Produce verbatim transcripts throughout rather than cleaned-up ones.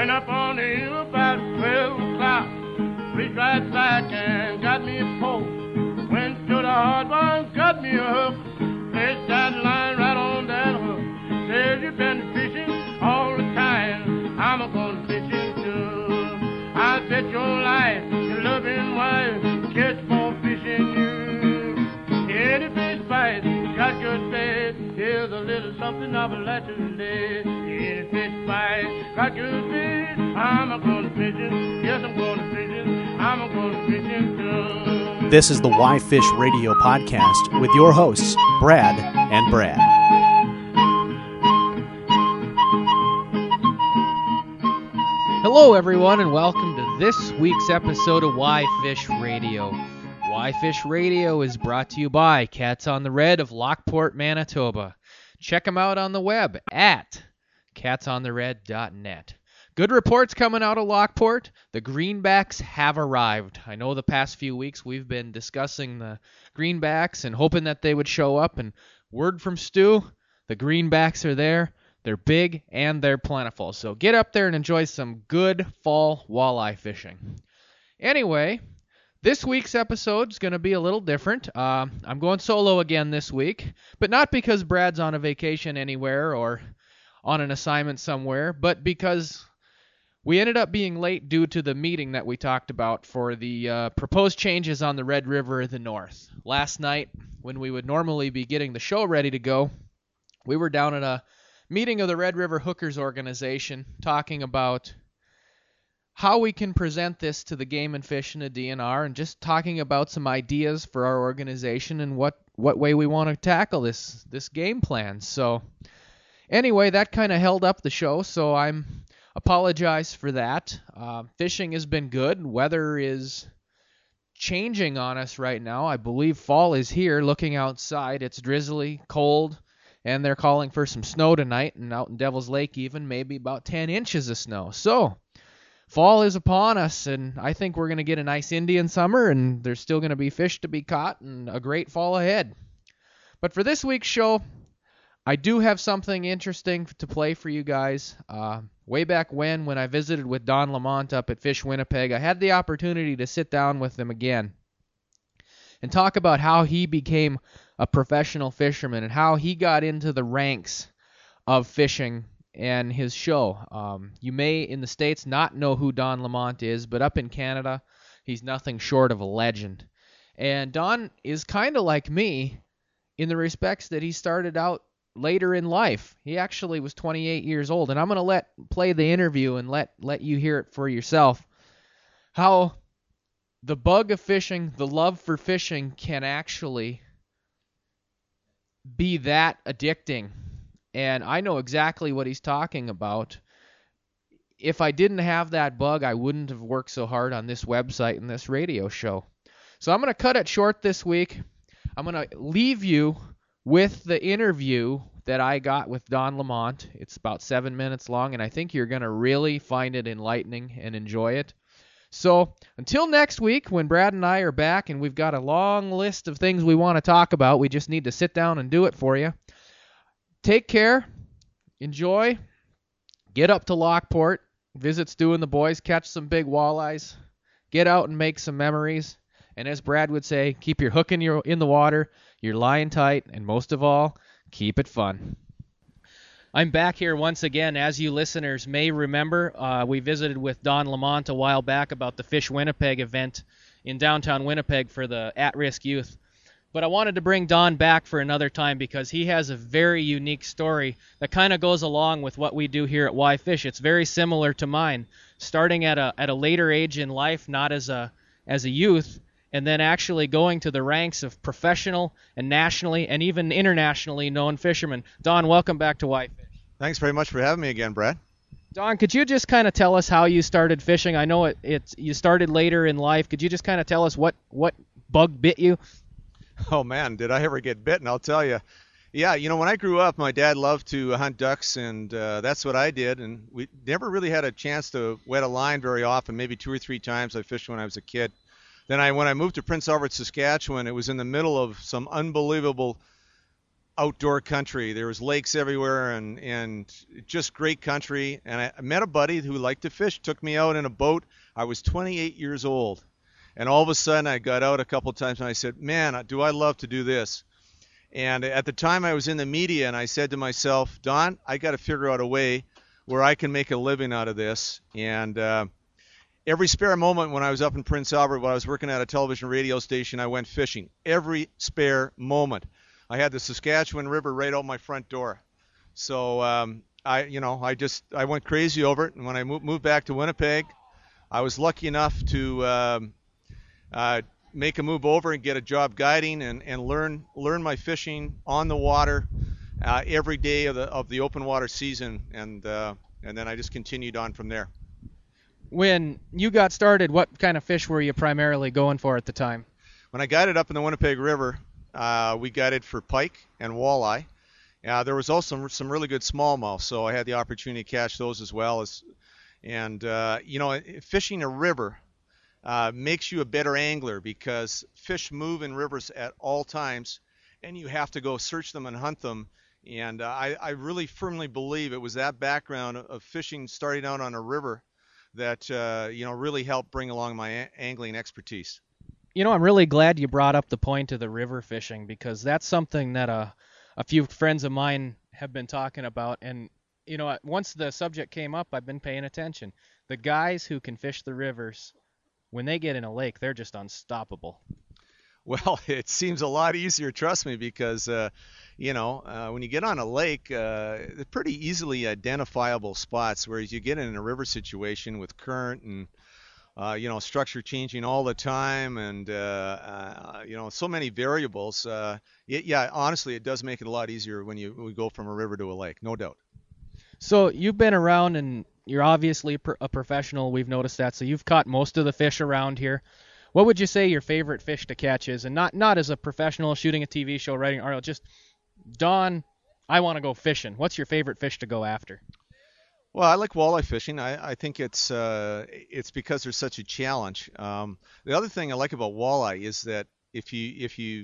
Went up on the hill about twelve o'clock. Reached right back and got me a pole. Went to the hard one, got me a hook. Placed that line right on that hook. Says you've been fishing all the time. I'm a going fishing too. I bet your life, your loving wife, catch more fish than you. Any fish bite, got good bait. Here's a little something of a lesson there. Any fish bite, got good bait. I'm a going fishing. Yes, I'm going fishing. I'm a going fishing too. This is the Why Fish Radio podcast with your hosts, Brad and Brad. Hello, everyone, and welcome to this week's episode of Why Fish Radio. Why Fish Radio is brought to you by Cats on the Red of Lockport, Manitoba. Check them out on the web at cats on the red dot net. Good reports coming out of Lockport. The greenbacks have arrived. I know the past few weeks we've been discussing the greenbacks and hoping that they would show up, and word from Stu, the greenbacks are there. They're big and they're plentiful. So get up there and enjoy some good fall walleye fishing. Anyway, this week's episode is going to be a little different. Uh, I'm going solo again this week, but not because Brad's on a vacation anywhere or on an assignment somewhere, but because we ended up being late due to the meeting that we talked about for the uh, proposed changes on the Red River of the North. Last night, when we would normally be getting the show ready to go, we were down at a meeting of the Red River Hookers organization talking about how we can present this to the Game and Fish and the D N R, and just talking about some ideas for our organization and what, what way we want to tackle this this game plan. So anyway, that kind of held up the show, so I'm apologize for that. Uh, fishing has been good. Weather is changing on us right now. I believe fall is here. Looking outside, it's drizzly, cold, and they're calling for some snow tonight, and out in Devil's Lake even maybe about ten inches of snow. So fall is upon us, and I think we're going to get a nice Indian summer, and there's still going to be fish to be caught and a great fall ahead. But for this week's show, I do have something interesting to play for you guys. Uh, way back when, when I visited with Don Lamont up at Fish Winnipeg, I had the opportunity to sit down with him again and talk about how he became a professional fisherman and how he got into the ranks of fishing and his show. Um, you may, in the States, not know who Don Lamont is, but up in Canada, he's nothing short of a legend. And Don is kind of like me in the respects that he started out later in life. He actually was twenty-eight years old, and I'm going to let play the interview and let, let you hear it for yourself. How the bug of fishing, the love for fishing, can actually be that addicting. And I know exactly what he's talking about. If I didn't have that bug, I wouldn't have worked so hard on this website and this radio show. So I'm going to cut it short this week. I'm going to leave you with the interview that I got with Don Lamont. It's about seven minutes long, and I think you're going to really find it enlightening and enjoy it. So until next week, when Brad and I are back and we've got a long list of things we want to talk about, we just need to sit down and do it for you. Take care. Enjoy. Get up to Lockport. Visit Stu and the boys. Catch some big walleyes. Get out and make some memories. And as Brad would say, keep your hook in, your, in the water, your line tight, and most of all, keep it fun. I'm back here once again. As you listeners may remember, uh, we visited with Don Lamont a while back about the Fish Winnipeg event in downtown Winnipeg for the at-risk youth. But I wanted to bring Don back for another time because he has a very unique story that kind of goes along with what we do here at Why Fish. It's very similar to mine, starting at a at a later age in life, not as a as a youth, and then actually going to the ranks of professional and nationally and even internationally known fishermen. Don, welcome back to Why Fish. Thanks very much for having me again, Brad. Don, could you just kind of tell us how you started fishing? I know it it's you started later in life. Could you just kind of tell us what, what bug bit you? Oh, man, did I ever get bitten? I'll tell you. Yeah, you know, when I grew up, my dad loved to hunt ducks, and uh, that's what I did. And we never really had a chance to wet a line very often, maybe two or three times I fished when I was a kid. Then I, when I moved to Prince Albert, Saskatchewan, it was in the middle of some unbelievable outdoor country. There was lakes everywhere and, and just great country. And I met a buddy who liked to fish, took me out in a boat. I was twenty-eight years old. And all of a sudden I got out a couple of times and I said, man, do I love to do this. And at the time I was in the media and I said to myself, Don, I got to figure out a way where I can make a living out of this. And uh, every spare moment when I was up in Prince Albert, while I was working at a television radio station, I went fishing. Every spare moment. I had the Saskatchewan River right out my front door. So um, I, you know, I just, I went crazy over it. And when I moved, moved back to Winnipeg, I was lucky enough to um, uh, make a move over and get a job guiding and, and learn learn my fishing on the water uh, every day of the of the open water season. And uh, and then I just continued on from there. When you got started, what kind of fish were you primarily going for at the time? When I guided up in the Winnipeg River, uh, we guided for pike and walleye. Uh, there was also some, some really good smallmouth, so I had the opportunity to catch those as well. as. And, uh, you know, fishing a river uh, makes you a better angler because fish move in rivers at all times, and you have to go search them and hunt them. And uh, I, I really firmly believe it was that background of fishing starting out on a river that, uh, you know, really helped bring along my a- angling expertise. You know, I'm really glad you brought up the point of the river fishing because that's something that a, a few friends of mine have been talking about. And, you know, once the subject came up, I've been paying attention. The guys who can fish the rivers, when they get in a lake, they're just unstoppable. Well, it seems a lot easier, trust me, because, uh, you know, uh, when you get on a lake, uh, they're pretty easily identifiable spots, whereas you get in a river situation with current and, uh, you know, structure changing all the time and, uh, uh, you know, so many variables. Uh, it, yeah, honestly, it does make it a lot easier when you when we go from a river to a lake, no doubt. So you've been around and you're obviously a professional. We've noticed that. So you've caught most of the fish around here. What would you say your favorite fish to catch is? And not, not as a professional shooting a T V show, writing an article, just, Don, I want to go fishing. What's your favorite fish to go after? Well, I like walleye fishing. I, I think it's uh, it's because there's such a challenge. Um, the other thing I like about walleye is that if you if you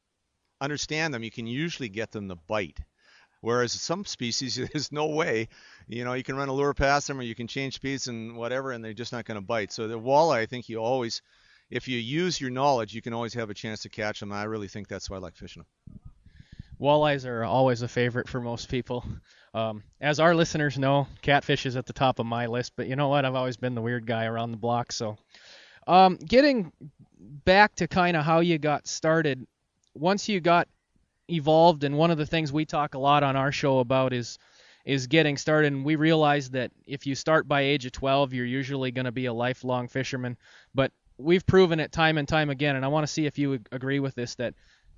understand them, you can usually get them to bite. Whereas some species, there's no way. You know, you can run a lure past them or you can change speeds and whatever, and they're just not going to bite. So the walleye, I think you always, if you use your knowledge, you can always have a chance to catch them. And I really think that's why I like fishing them. Walleyes are always a favorite for most people. Um, as our listeners know, catfish is at the top of my list, but you know what? I've always been the weird guy around the block. So um, getting back to kind of how you got started, once you got evolved, and one of the things we talk a lot on our show about is is getting started, and we realize that if you start by age of twelve, you're usually going to be a lifelong fisherman, but we've proven it time and time again, and I want to see if you would agree with this, that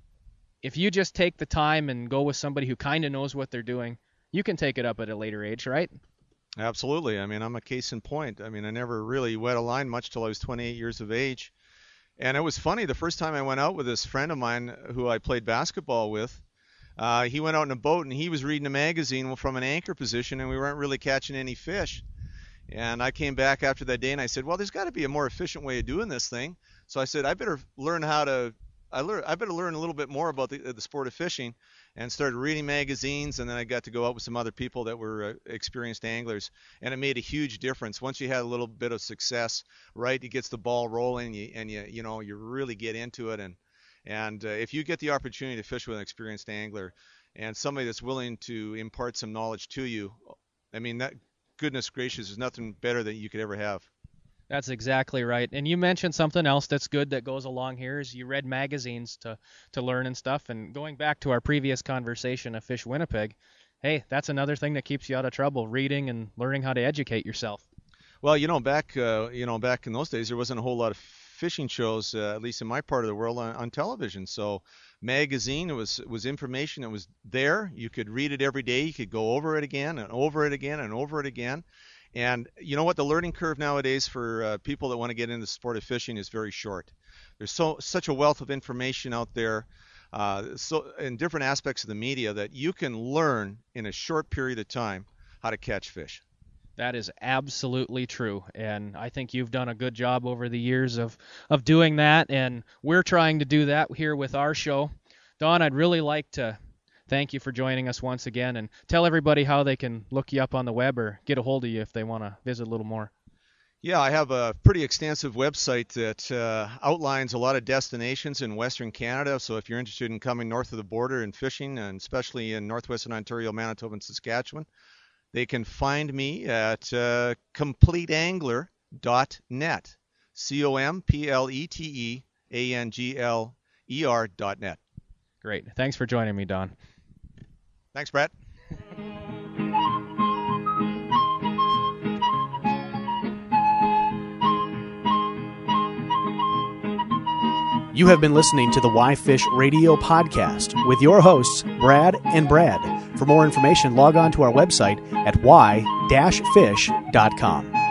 if you just take the time and go with somebody who kind of knows what they're doing, you can take it up at a later age, right? Absolutely. I mean, I'm a case in point. I mean, I never really wet a line much till I was twenty-eight years of age. And it was funny, the first time I went out with this friend of mine who I played basketball with, uh, he went out in a boat and he was reading a magazine from an anchor position and we weren't really catching any fish. And I came back after that day and I said, well, there's got to be a more efficient way of doing this thing. So I said, I better learn how to, I, learn, I better learn a little bit more about the, the sport of fishing, and started reading magazines. And then I got to go out with some other people that were uh, experienced anglers, and it made a huge difference. Once you had a little bit of success, right, it gets the ball rolling, and you, and you, you know, you really get into it. And and uh, if you get the opportunity to fish with an experienced angler and somebody that's willing to impart some knowledge to you, I mean, that, goodness gracious, there's nothing better that you could ever have. That's exactly right. And you mentioned something else that's good that goes along here is you read magazines to, to learn and stuff. And going back to our previous conversation of Fish Winnipeg, hey, that's another thing that keeps you out of trouble, reading and learning how to educate yourself. Well, you know, back uh, you know, back in those days, there wasn't a whole lot of fishing shows, uh, at least in my part of the world, on, on television. So magazine, it was was information that was there. You could read it every day. You could go over it again and over it again and over it again. And you know what? The learning curve nowadays for uh, people that want to get into the sport of fishing is very short. There's so such a wealth of information out there, uh, so in different aspects of the media, that you can learn in a short period of time how to catch fish. That is absolutely true, and I think you've done a good job over the years of, of doing that, and we're trying to do that here with our show. Don, I'd really like to thank you for joining us once again, and tell everybody how they can look you up on the web or get a hold of you if they want to visit a little more. Yeah, I have a pretty extensive website that uh, outlines a lot of destinations in Western Canada. So if you're interested in coming north of the border and fishing, and especially in northwestern Ontario, Manitoba, and Saskatchewan, they can find me at uh, complete angler dot net. C O M P L E T E A N G L E R dot net. Great. Thanks for joining me, Don. Thanks, Brett. You have been listening to the Why Fish Radio podcast with your hosts, Brad and Brad. For more information, log on to our website at why dash fish dot com.